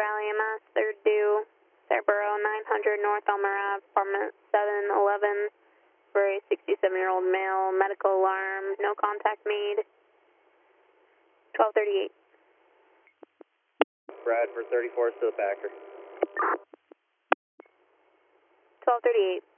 Valley EMS, third due, Scarborough 900 North Elmer Ave, apartment 711, for a 67-year-old male, medical alarm, no contact made, 1238. Brad for 34 to the Packer. 1238.